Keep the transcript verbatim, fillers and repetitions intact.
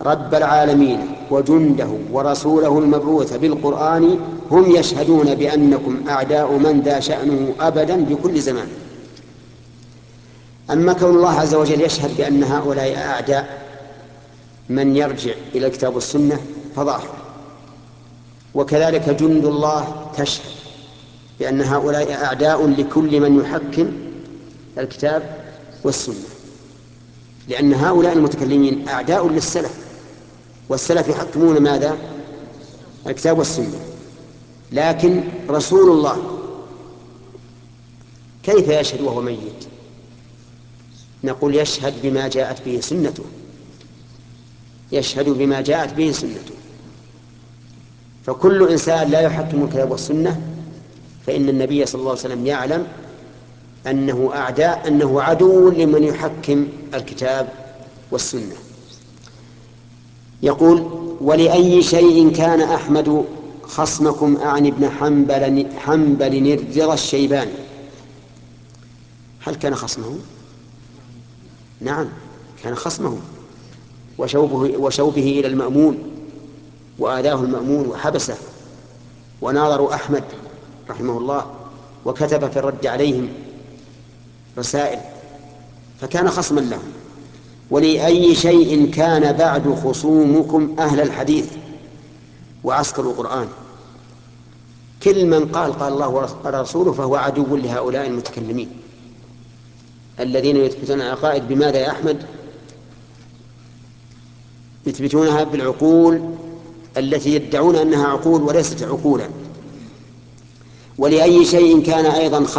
رب العالمين وجنده ورسوله المبعوث بالقرآن هم يشهدون بأنكم أعداء من ذا شأنه أبدا بكل زمان. أما كون الله عز وجل يشهد بأن هؤلاء أعداء من يرجع إلى الكتاب والسنة فظاهر، وكذلك جند الله تشهد بأن هؤلاء أعداء لكل من يحكم الكتاب والسنة، لأن هؤلاء المتكلمين أعداء للسلف، والسلف يحكمون ماذا؟ الكتاب والسنة. لكن رسول الله كيف يشهد وهو ميت؟ نقول يشهد بما جاءت به سنته، يشهد بما جاءت به سنته. فكل إنسان لا يحكم الكتاب والسنة فإن النبي صلى الله عليه وسلم يعلم أنه أعداء، أنه عدو لمن يحكم الكتاب والسنة. يقول: ولأي شيء كان أحمد خصمكم أعني ابن حنبل, حنبل الرضا الشيباني. هل كان خصمه؟ نعم كان خصمه، وشوبه, وشوبه إلى المأمون، وآذاه المأمون وحبسه، وناظروا أحمد رحمه الله وكتب في الرد عليهم رسائل، فكان خصما لهم. ولأي شيء كان بعد خصومكم أهل الحديث وعسكر القرآن. كل من قال قال الله ورسوله فهو عدو لهؤلاء المتكلمين الذين يثبتون العقائد بماذا يا أحمد؟ يثبتونها بالعقول التي يدعون أنها عقول وليست عقولا. ولأي شيء كان أيضا